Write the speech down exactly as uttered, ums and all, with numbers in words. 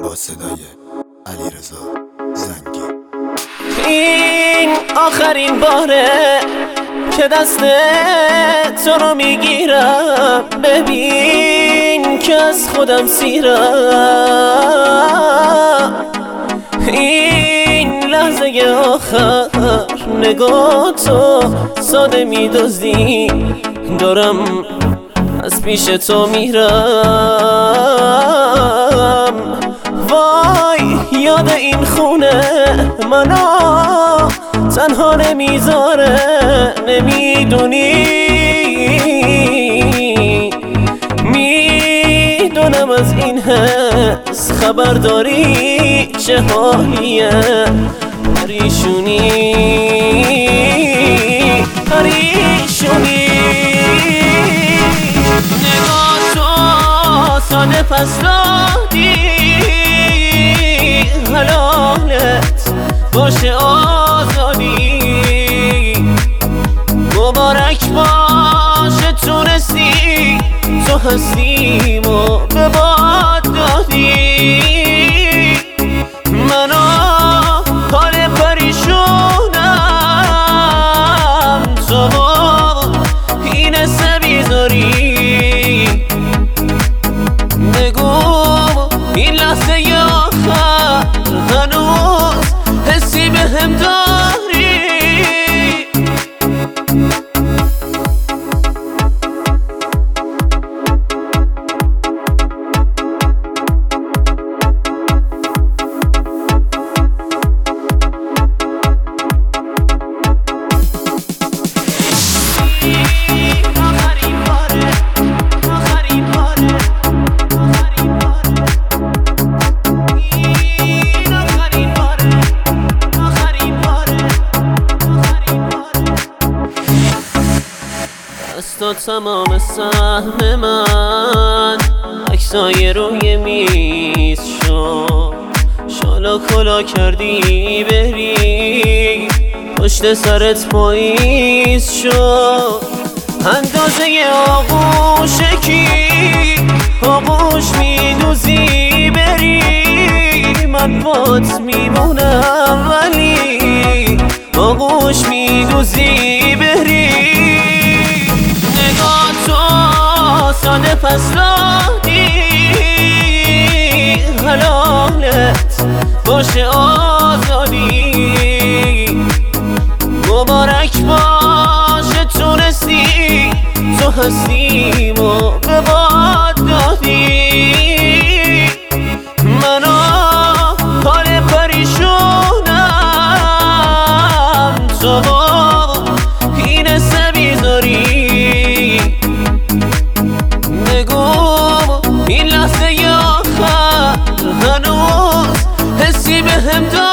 با صدای علیرضا زنگی. این آخرین باره که دست تو رو میگیرم، ببین که از خودم سیرم. این لحظه آخر نگاه تو ساده میدوزی، دارم از پیش تو میرم. وای یاد این خونه منو تنها نمیذاره، نمیدونی میدونم از این حس خبر داری چه حالیه. پریشونی پریشونی نگاه تو ساده پس دادی، حلالت باشه آزادی. مبارک باشه تونستی تو هستیم و به باد دادی. منو حال پریشونم، تو این حسه بیزاری. بگو این لحظه آخر هنوز حسی به هم داری؟ تو تمام سهم من عکسای روی میز شد، شالا کلا کردی بری پشت سرت پاییز شد. اندازه آغوش کی آغوش میدوزی بری، من بات میمونم ولی آغوش میدوزی بری. نگاه تو ساده پس دادی، حلالت باشه آزادی. مبارک باشه تونستی تو هستیم و به باد دادی. منو حال پریشونم، تو این حسه بیزاری. بگو این لحظه آخر هنوز حسی به هم داری؟